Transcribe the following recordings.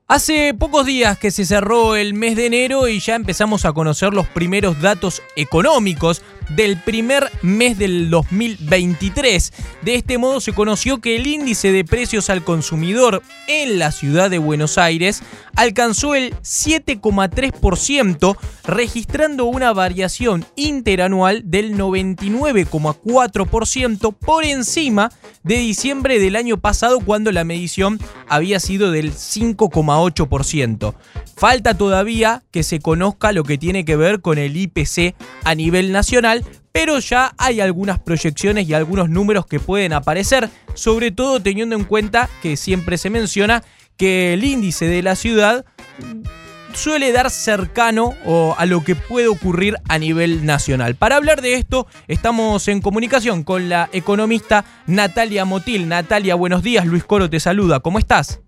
Hace pocos días que se cerró el mes de enero y ya empezamos a conocer los primeros datos económicos del primer mes del 2023. De este modo se conoció que el índice de precios al consumidor en la ciudad de Buenos Aires alcanzó el 7,3%, registrando una variación interanual del 99,4% por encima de diciembre del año pasado, cuando la medición había sido del 5,8%. Falta todavía que se conozca lo que tiene que ver con el IPC a nivel nacional, pero ya hay algunas proyecciones y algunos números que pueden aparecer, sobre todo teniendo en cuenta que siempre se menciona que el índice de la ciudad suele dar cercano a lo que puede ocurrir a nivel nacional. Para hablar de esto, estamos en comunicación con la economista Natalia Motil. Natalia, buenos días. Luis Coro te saluda. ¿Cómo estás?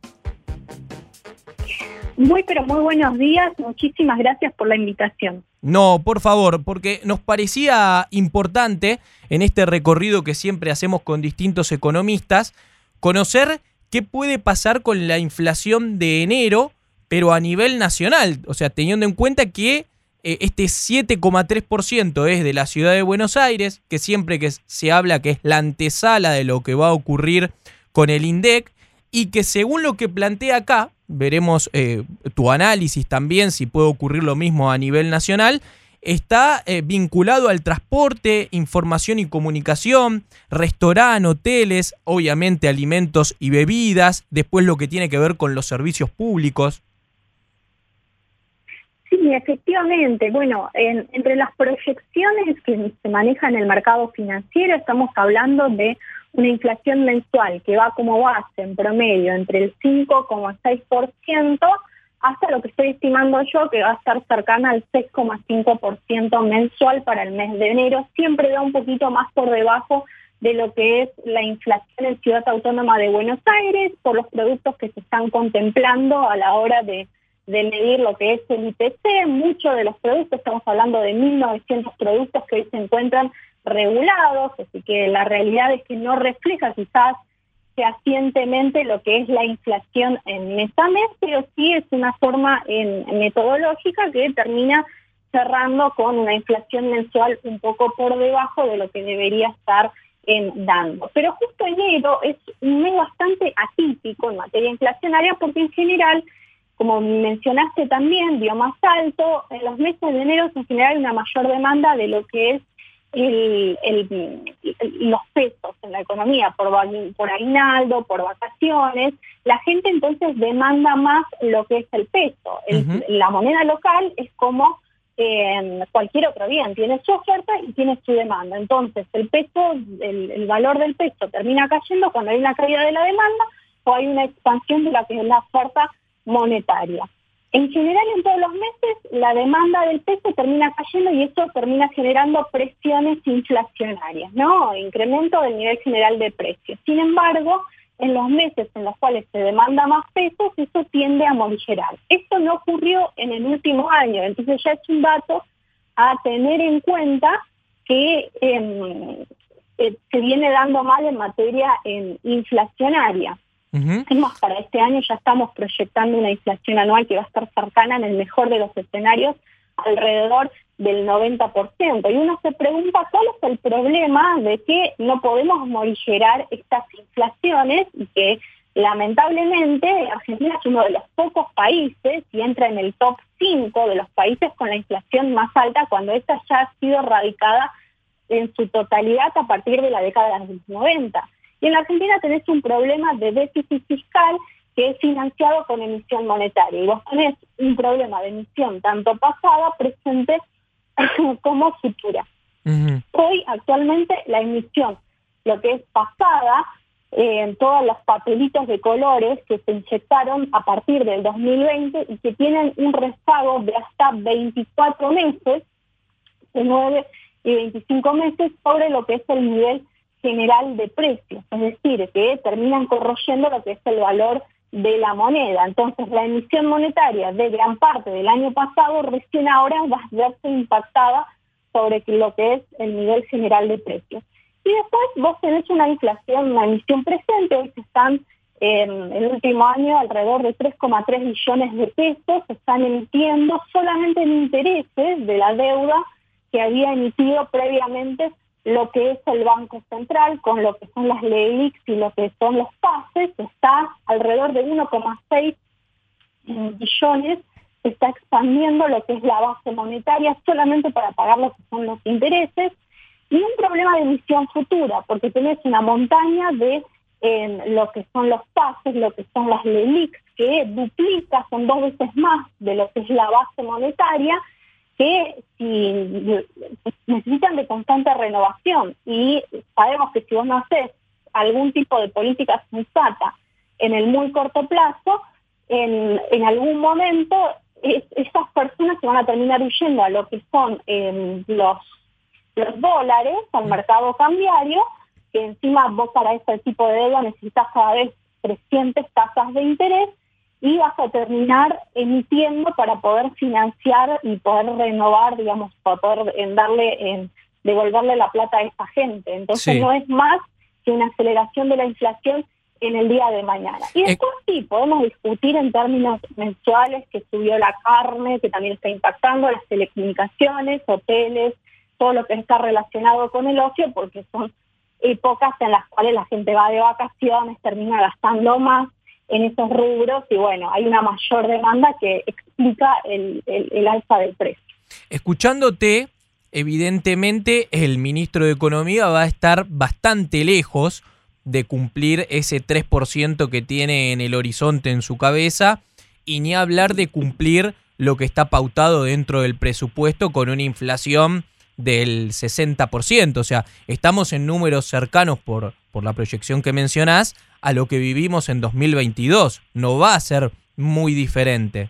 Muy buenos días. Muchísimas gracias por la invitación. No, por favor, porque nos parecía importante en este recorrido que siempre hacemos con distintos economistas conocer qué puede pasar con la inflación de enero, pero a nivel nacional. O sea, teniendo en cuenta que este 7,3% es de la ciudad de Buenos Aires, que siempre que se habla que es la antesala de lo que va a ocurrir con el INDEC, y que según lo que plantea acá, veremos tu análisis también, si puede ocurrir lo mismo a nivel nacional, está vinculado al transporte, información y comunicación, restaurante, hoteles, obviamente alimentos y bebidas, después lo que tiene que ver con los servicios públicos. Sí, efectivamente. Bueno, entre las proyecciones que se manejan en el mercado financiero, estamos hablando de una inflación mensual que va como base en promedio entre el 5,6% hasta lo que estoy estimando yo que va a estar cercana al 6,5% mensual para el mes de enero. Siempre da un poquito más por debajo de lo que es la inflación en Ciudad Autónoma de Buenos Aires por los productos que se están contemplando a la hora de medir lo que es el IPC. Muchos de los productos, estamos hablando de 1.900 productos que hoy se encuentran regulados, así que la realidad es que no refleja quizás fehacientemente lo que es la inflación en mes a mes, pero sí es una forma metodológica que termina cerrando con una inflación mensual un poco por debajo de lo que debería estar dando. Pero justo enero es un mes bastante atípico en materia inflacionaria porque en general, como mencionaste también, dio más alto. En los meses de enero en general hay una mayor demanda de lo que es los pesos en la economía, por aguinaldo, por vacaciones. La gente entonces demanda más lo que es el peso. La moneda local es como cualquier otro bien, tiene su oferta y tiene su demanda. Entonces el peso, el valor del peso termina cayendo cuando hay una caída de la demanda o hay una expansión de la que es la oferta monetaria. En general, en todos los meses, la demanda del peso termina cayendo y eso termina generando presiones inflacionarias, ¿no? Incremento del nivel general de precios. Sin embargo, en los meses en los cuales se demanda más pesos, eso tiende a morigerar. Esto no ocurrió en el último año, entonces ya es un dato a tener en cuenta que se viene dando mal en materia inflacionaria. Es más, para este año ya estamos proyectando una inflación anual que va a estar cercana, en el mejor de los escenarios, alrededor del 90%. Y uno se pregunta cuál es el problema de que no podemos morigerar estas inflaciones y que lamentablemente Argentina es uno de los pocos países y entra en el top 5 de los países con la inflación más alta cuando esta ya ha sido radicada en su totalidad a partir de la década de los 90. Y en la Argentina tenés un problema de déficit fiscal que es financiado con emisión monetaria. Y vos tenés un problema de emisión tanto pasada, presente, como futura. Hoy, actualmente, la emisión, lo que es pasada, en todos los papelitos de colores que se inyectaron a partir del 2020 y que tienen un rezago de hasta 24 meses, de 9 y 25 meses, sobre lo que es el nivel general de precios, es decir, que terminan corroyendo lo que es el valor de la moneda. Entonces, la emisión monetaria de gran parte del año pasado recién ahora va a verse impactada sobre lo que es el nivel general de precios. Y después vos tenés una inflación, una emisión presente, hoy se están el último año alrededor de 3,3 billones de pesos se están emitiendo solamente en intereses de la deuda que había emitido previamente lo que es el Banco Central, con lo que son las LELIQs y lo que son los pases. Está alrededor de 1,6 billones, se está expandiendo lo que es la base monetaria solamente para pagar lo que son los intereses, y un problema de emisión futura, porque tenés una montaña de lo que son los pases, lo que son las LELIQs, que duplica, son 2 veces más de lo que es la base monetaria, que si necesitan de constante renovación. Y sabemos que si vos no haces algún tipo de política sensata en el muy corto plazo, en algún momento esas personas se van a terminar huyendo a lo que son los dólares, al mercado cambiario, que encima vos para ese tipo de deuda necesitas cada vez crecientes tasas de interés, y vas a terminar emitiendo para poder financiar y poder renovar, digamos, para poder devolverle la plata a esa gente. Entonces no es más que una aceleración de la inflación en el día de mañana. Y después sí, podemos discutir en términos mensuales que subió la carne, que también está impactando las telecomunicaciones, hoteles, todo lo que está relacionado con el ocio, porque son épocas en las cuales la gente va de vacaciones, termina gastando más en esos rubros, y bueno, hay una mayor demanda que explica el alza del precio. Escuchándote, evidentemente el ministro de Economía va a estar bastante lejos de cumplir ese 3% que tiene en el horizonte en su cabeza, y ni hablar de cumplir lo que está pautado dentro del presupuesto con una inflación del 60%. O sea, estamos en números cercanos por la proyección que mencionás a lo que vivimos en 2022. No va a ser muy diferente.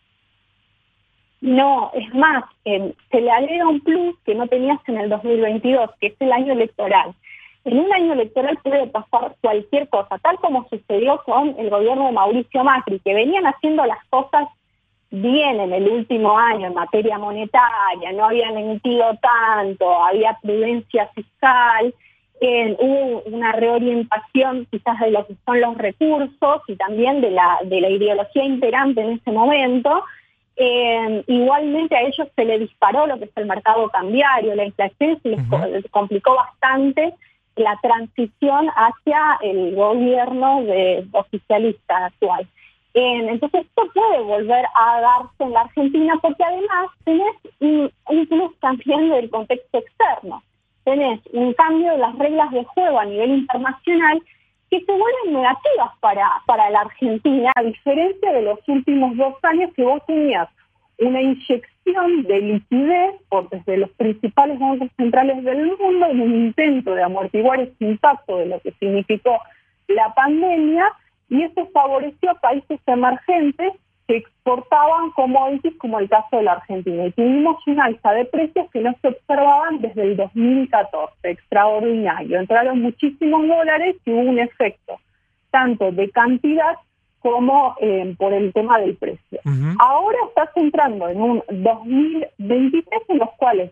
No, es más, se le agrega un plus que no tenías en el 2022, que es el año electoral. En un año electoral puede pasar cualquier cosa, tal como sucedió con el gobierno de Mauricio Macri, que venían haciendo las cosas bien en el último año en materia monetaria, no habían emitido tanto, había prudencia fiscal, hubo una reorientación quizás de lo que son los recursos y también de la ideología imperante en ese momento. Igualmente a ellos se le disparó lo que es el mercado cambiario, la inflación, se les complicó bastante la transición hacia el gobierno oficialista actual. Entonces esto puede volver a darse en la Argentina, porque además tenés un plus también del contexto externo. Tenés un cambio de las reglas de juego a nivel internacional que se vuelven negativas para la Argentina, a diferencia de los últimos 2 años que vos tenías una inyección de liquidez desde los principales bancos centrales del mundo en un intento de amortiguar ese impacto de lo que significó la pandemia, y eso favoreció a países emergentes que exportaban commodities, como el caso de la Argentina. Y tuvimos una alza de precios que no se observaban desde el 2014, extraordinario. Entraron muchísimos dólares y hubo un efecto, tanto de cantidad como por el tema del precio. Ahora estás entrando en un 2023 en los cuales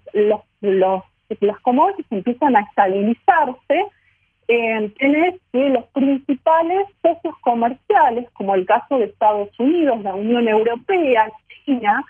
las commodities empiezan a estabilizarse. Tenés que los principales socios comerciales, como el caso de Estados Unidos, la Unión Europea, China,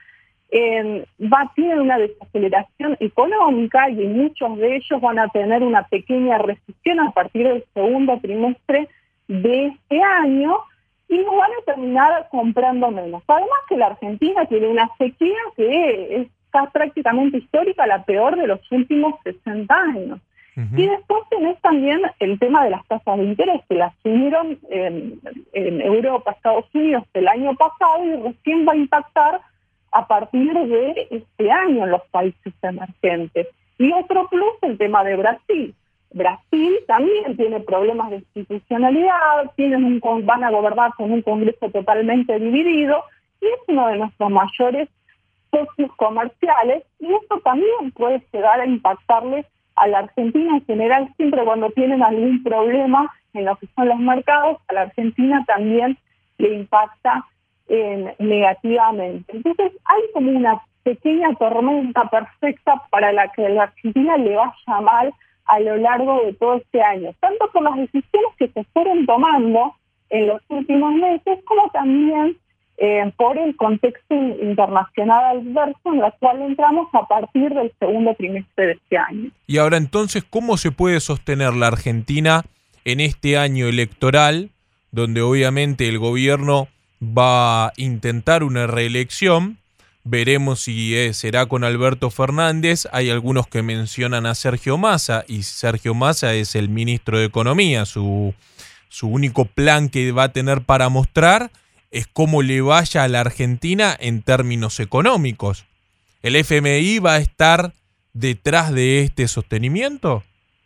tienen una desaceleración económica, y muchos de ellos van a tener una pequeña recesión a partir del segundo trimestre de este año, y nos van a terminar comprando menos. Además que la Argentina tiene una sequía que está prácticamente histórica, la peor de los últimos 60 años. Y después tenés también el tema de las tasas de interés, que las subieron en Europa, Estados Unidos el año pasado, y recién va a impactar a partir de este año en los países emergentes. Y otro plus, el tema de Brasil. Brasil también tiene problemas de institucionalidad, van a gobernar con un Congreso totalmente dividido, y es uno de nuestros mayores socios comerciales, y eso también puede llegar a impactarles a la Argentina en general. Siempre cuando tienen algún problema en lo que son los mercados, a la Argentina también le impacta negativamente. Entonces hay como una pequeña tormenta perfecta para la que la Argentina le vaya mal a lo largo de todo este año, tanto por las decisiones que se fueron tomando en los últimos meses, como también por el contexto internacional adverso en el cual entramos a partir del segundo trimestre de este año. Y ahora entonces, ¿cómo se puede sostener la Argentina en este año electoral, donde obviamente el gobierno va a intentar una reelección? Veremos si será con Alberto Fernández. Hay algunos que mencionan a Sergio Massa, y Sergio Massa es el ministro de Economía. Su único plan que va a tener para mostrar es cómo le vaya a la Argentina en términos económicos. ¿El FMI va a estar detrás de este sostenimiento?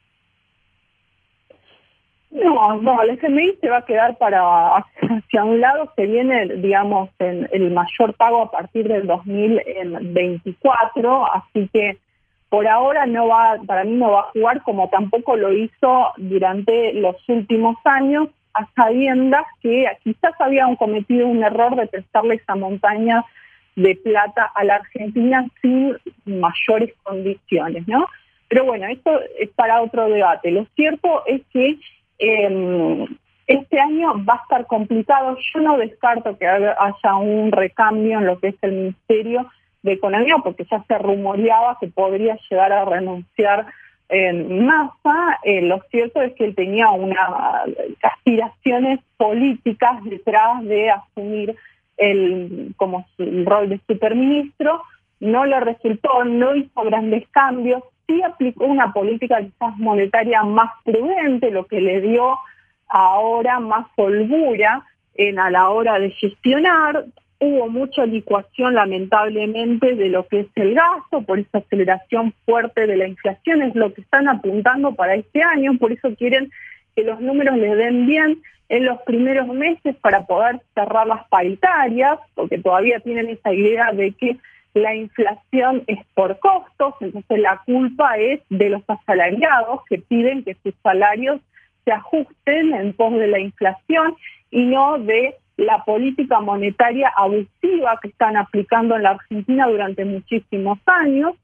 No, el FMI se va a quedar hacia un lado. Se viene, digamos, en el mayor pago a partir del 2024, así que por ahora para mí no va a jugar, como tampoco lo hizo durante los últimos años, a sabiendas que quizás habían cometido un error de prestarle esa montaña de plata a la Argentina sin mayores condiciones, ¿no? Pero bueno, esto es para otro debate. Lo cierto es que este año va a estar complicado. Yo no descarto que haya un recambio en lo que es el Ministerio de Economía, porque ya se rumoreaba que podría llegar a renunciar Massa. Lo cierto es que él tenía unas aspiraciones políticas detrás de asumir el rol de superministro. No le resultó, no hizo grandes cambios. Sí aplicó una política quizás monetaria más prudente, lo que le dio ahora más holgura a la hora de gestionar. Hubo mucha licuación, lamentablemente, de lo que es el gasto, por esa aceleración fuerte de la inflación, es lo que están apuntando para este año. Por eso quieren que los números les den bien en los primeros meses para poder cerrar las paritarias, porque todavía tienen esa idea de que la inflación es por costos. Entonces la culpa es de los asalariados, que piden que sus salarios se ajusten en pos de la inflación y no de la política monetaria abusiva que están aplicando en la Argentina durante muchísimos años.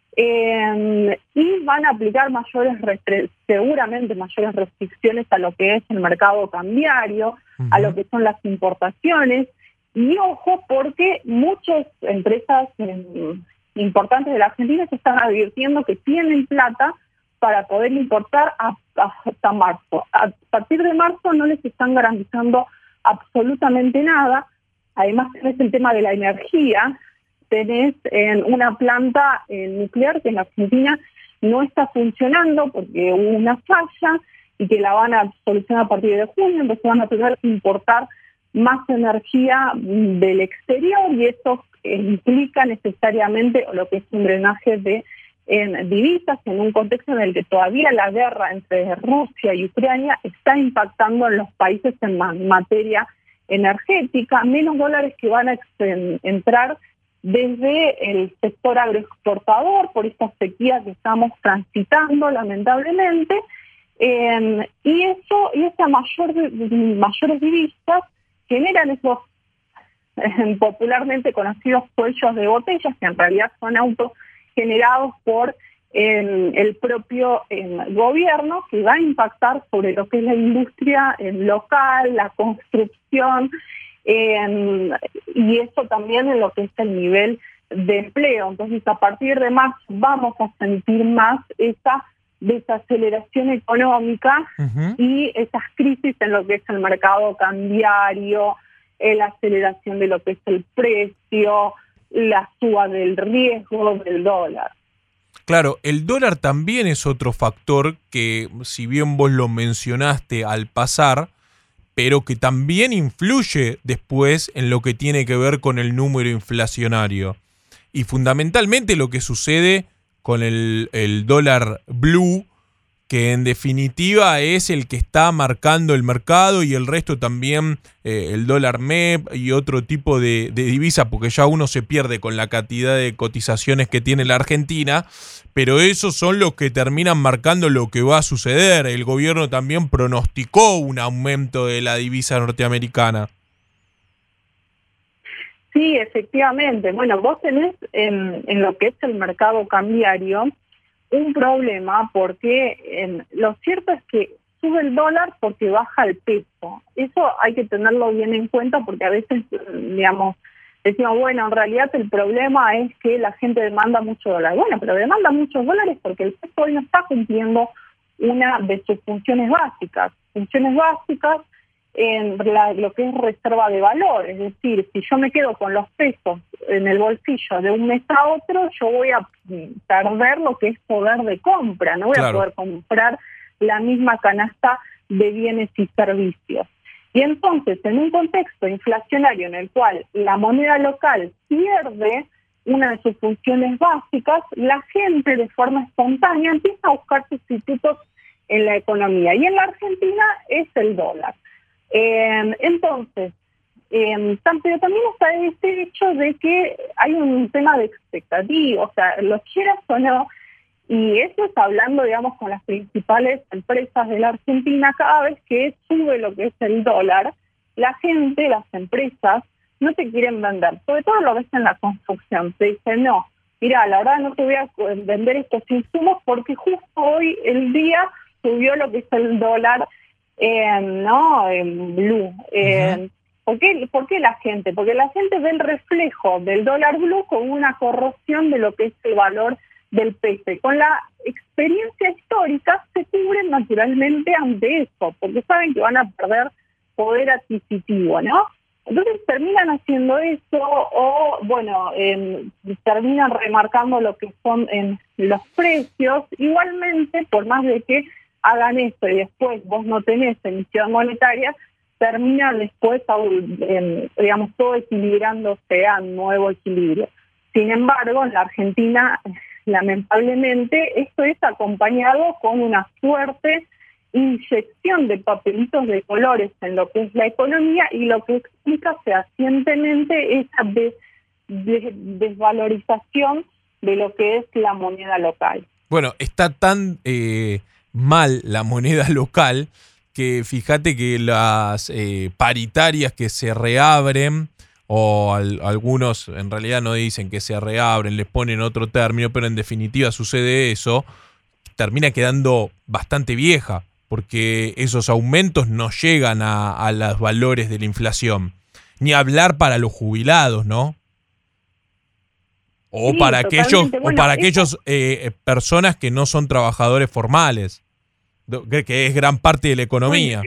Y van a aplicar seguramente mayores restricciones a lo que es el mercado cambiario, a lo que son las importaciones. Y ojo, porque muchas empresas importantes de la Argentina se están advirtiendo que tienen plata para poder importar hasta marzo. A partir de marzo no les están garantizando absolutamente nada. Además tenés el tema de la energía. Tenés una planta nuclear que en la Argentina no está funcionando porque hubo una falla y que la van a solucionar a partir de junio. Entonces van a tener que importar más energía del exterior, y eso implica necesariamente lo que es un drenaje de divisas en un contexto en el que todavía la guerra entre Rusia y Ucrania está impactando en los países en materia energética. Menos dólares que van a entrar desde el sector agroexportador por esta sequía que estamos transitando lamentablemente, y esas mayores divisas generan esos popularmente conocidos cuellos de botellas, que en realidad son autos generados por el propio gobierno, que va a impactar sobre lo que es la industria local, la construcción, y eso también en lo que es el nivel de empleo. Entonces, a partir de marzo vamos a sentir más esa desaceleración económica y esas crisis en lo que es el mercado cambiario, la aceleración de lo que es el precio, la suba del riesgo del dólar. Claro, el dólar también es otro factor que, si bien vos lo mencionaste al pasar, pero que también influye después en lo que tiene que ver con el número inflacionario. Y fundamentalmente lo que sucede con el dólar blue, que en definitiva es el que está marcando el mercado, y el resto también, el dólar MEP y otro tipo de divisa, porque ya uno se pierde con la cantidad de cotizaciones que tiene la Argentina, pero esos son los que terminan marcando lo que va a suceder. El gobierno también pronosticó un aumento de la divisa norteamericana. Sí, efectivamente. Bueno, vos tenés en lo que es el mercado cambiario un problema, porque lo cierto es que sube el dólar porque baja el peso. Eso hay que tenerlo bien en cuenta porque a veces, digamos, decimos, bueno, en realidad el problema es que la gente demanda mucho dólar. Bueno, pero demanda muchos dólares porque el peso hoy no está cumpliendo una de sus funciones básicas. Funciones básicas en lo que es reserva de valor. Es decir, si yo me quedo con los pesos en el bolsillo de un mes a otro, yo voy a perder lo que es poder de compra. No voy a poder comprar la misma canasta de bienes y servicios. Y entonces, en un contexto inflacionario en el cual la moneda local pierde una de sus funciones básicas, la gente de forma espontánea empieza a buscar sustitutos en la economía. Y en la Argentina es el dólar. Entonces, pero también está este hecho de que hay un tema de expectativa, o sea, lo quieras o no, y eso está hablando, digamos, con las principales empresas de la Argentina. Cada vez que sube lo que es el dólar, la gente, las empresas, no te quieren vender. Sobre todo lo ves en la construcción. Te dicen, no, mira, la verdad no te voy a vender estos insumos porque justo hoy, el día, subió lo que es el dólar, ¿no? En blue. ¿Por qué la gente? Porque la gente ve el reflejo del dólar blue con una corrosión de lo que es el valor del peso. Y con la experiencia histórica se cubren naturalmente ante eso, porque saben que van a perder poder adquisitivo, ¿no? Entonces terminan haciendo eso o, bueno, terminan remarcando lo que son los precios. Igualmente, por más de que hagan esto y después vos no tenés emisión monetaria, termina después, digamos, todo equilibrándose a un nuevo equilibrio. Sin embargo, en la Argentina, lamentablemente, esto es acompañado con una fuerte inyección de papelitos de colores en lo que es la economía y lo que explica fehacientemente esa desvalorización de lo que es la moneda local. Bueno, está tan mal la moneda local que fíjate que las paritarias que se reabren, o algunos en realidad no dicen que se reabren, les ponen otro término, pero en definitiva sucede eso, termina quedando bastante vieja, porque esos aumentos no llegan a los valores de la inflación. Ni hablar para los jubilados, ¿no? O sí, para aquellos, bueno, o para aquellos personas que no son trabajadores formales, que es gran parte de la economía.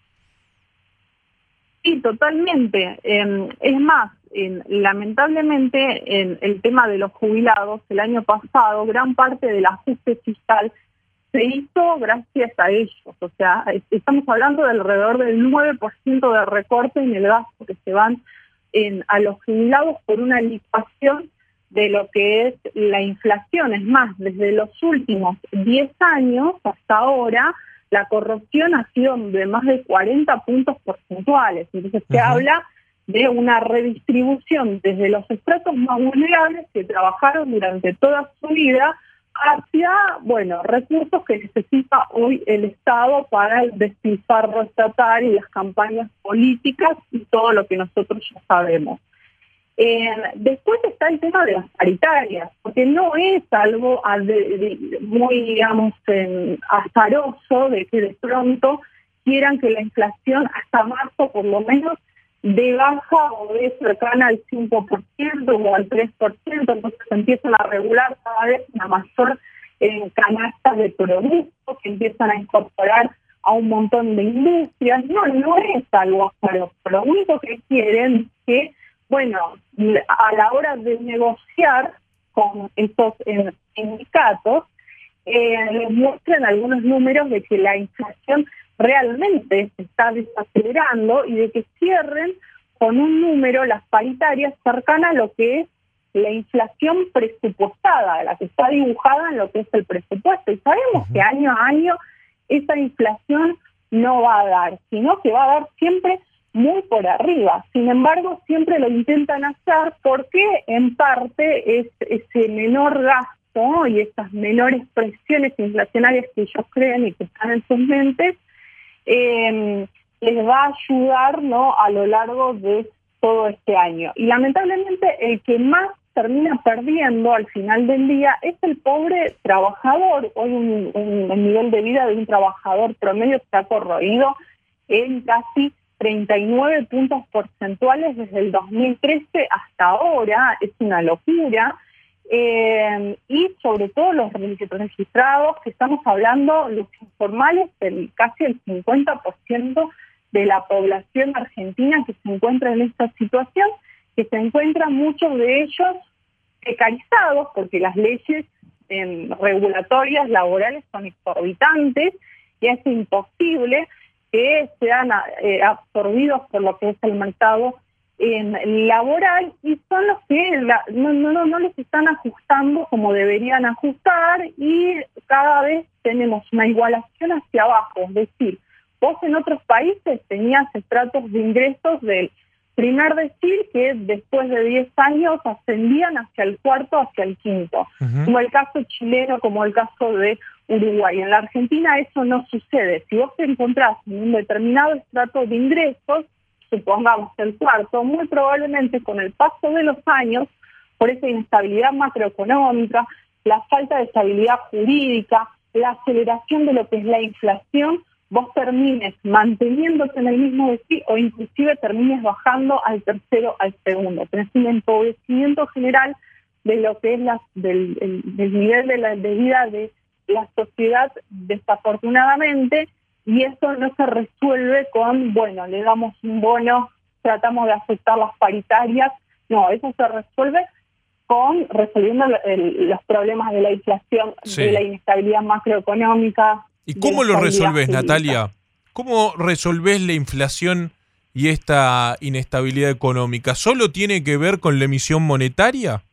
Sí, totalmente. Es más, lamentablemente, en el tema de los jubilados, el año pasado, gran parte del ajuste fiscal se hizo gracias a ellos. O sea, estamos hablando de alrededor del 9% de recorte en el gasto que se van a los jubilados por una licuación de lo que es la inflación. Es más, desde los últimos 10 años hasta ahora, la corrosión ha sido de más de 40 puntos porcentuales. Entonces se habla de una redistribución desde los estratos más vulnerables que trabajaron durante toda su vida hacia, bueno, recursos que necesita hoy el Estado para el despilfarro estatal y las campañas políticas y todo lo que nosotros ya sabemos. Después está el tema de las paritarias, porque no es algo muy, digamos, azaroso de que de pronto quieran que la inflación hasta marzo por lo menos de baja o de cercana al 5% o al 3%, entonces se empiezan a regular cada vez una mayor canasta de productos que empiezan a incorporar a un montón de industrias. No es algo azaroso, lo único que quieren es que, bueno, a la hora de negociar con estos sindicatos, les muestran algunos números de que la inflación realmente se está desacelerando y de que cierren con un número las paritarias cercana a lo que es la inflación presupuestada, la que está dibujada en lo que es el presupuesto. Y sabemos que año a año esa inflación no va a dar, sino que va a dar siempre muy por arriba. Sin embargo, siempre lo intentan hacer porque en parte es ese menor gasto y esas menores presiones inflacionarias que ellos creen y que están en sus mentes, les va a ayudar, ¿no?, a lo largo de todo este año. Y lamentablemente el que más termina perdiendo al final del día es el pobre trabajador. Hoy el nivel de vida de un trabajador promedio está corroído en casi 39 puntos porcentuales desde el 2013 hasta ahora. Es una locura. Y sobre todo los registrados, que estamos hablando, los informales, casi el 50% de la población argentina que se encuentra en esta situación, que se encuentran muchos de ellos precarizados porque las leyes regulatorias laborales son exorbitantes y es imposible que sean absorbidos por lo que es el mercado laboral, y son los que no les están ajustando como deberían ajustar, y cada vez tenemos una igualación hacia abajo. Es decir, vos en otros países tenías estratos de ingresos del primer decil que después de 10 años ascendían hacia el cuarto, hacia el quinto, como el caso chileno, como el caso de Uruguay. En la Argentina eso no sucede. Si vos te encontrás en un determinado estrato de ingresos, supongamos el cuarto, muy probablemente con el paso de los años, por esa inestabilidad macroeconómica, la falta de estabilidad jurídica, la aceleración de lo que es la inflación, vos termines manteniéndote en el mismo decil o inclusive termines bajando al tercero, al segundo. Tenés un empobrecimiento general de lo que es del nivel de vida de la sociedad, desafortunadamente, y eso no se resuelve con, bueno, le damos un bono, tratamos de aceptar las paritarias. No, eso se resuelve con resolviendo los problemas de la inflación, sí, de la inestabilidad macroeconómica. ¿Y cómo lo resolvés, Natalia? ¿Cómo resolvés la inflación y esta inestabilidad económica? ¿Solo tiene que ver con la emisión monetaria?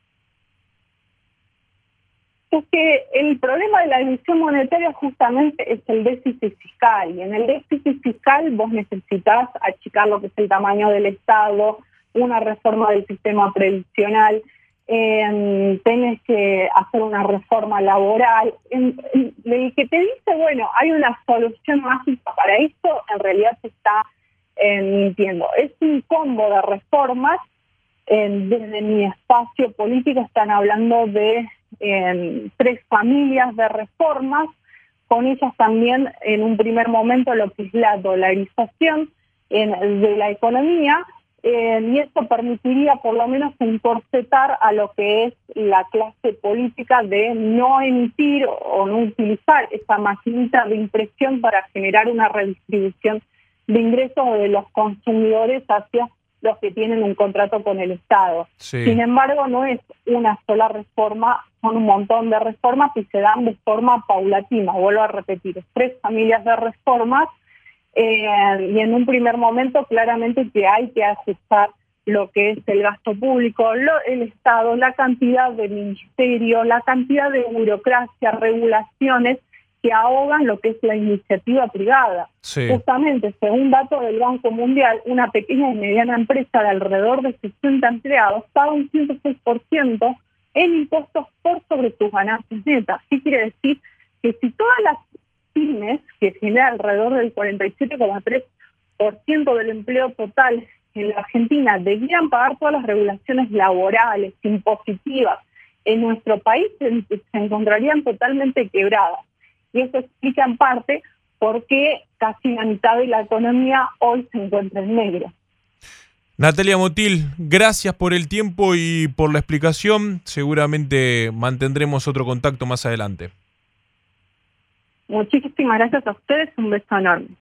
Es que el problema de la emisión monetaria justamente es el déficit fiscal, y en el déficit fiscal vos necesitas achicar lo que es el tamaño del Estado, una reforma del sistema previsional, tenés que hacer una reforma laboral. El que te dice, bueno, hay una solución mágica para esto, en realidad se está mintiendo. Es un combo de reformas. Desde mi espacio político están hablando de 3 familias de reformas, con ellas también en un primer momento lo que es la dolarización de la economía, y esto permitiría por lo menos encorsetar a lo que es la clase política de no emitir o no utilizar esa maquinita de impresión para generar una redistribución de ingresos de los consumidores hacia los que tienen un contrato con el Estado. Sí. Sin embargo, no es una sola reforma, son un montón de reformas y se dan de forma paulatina. Vuelvo a repetir, 3 familias de reformas, y en un primer momento claramente que hay que ajustar lo que es el gasto público, el Estado, la cantidad de ministerios, la cantidad de burocracia, regulaciones que ahogan lo que es la iniciativa privada. Sí. Justamente, según datos del Banco Mundial, una pequeña y mediana empresa de alrededor de 60 empleados paga un 106% en impuestos por sobre sus ganancias netas. ¿Qué quiere decir? Que si todas las pymes, que generan alrededor del 47,3% del empleo total en la Argentina, debían pagar todas las regulaciones laborales, impositivas, en nuestro país se encontrarían totalmente quebradas. Y eso explica en parte por qué casi la mitad de la economía hoy se encuentra en negro. Natalia Motil, gracias por el tiempo y por la explicación. Seguramente mantendremos otro contacto más adelante. Muchísimas gracias a ustedes, un beso enorme.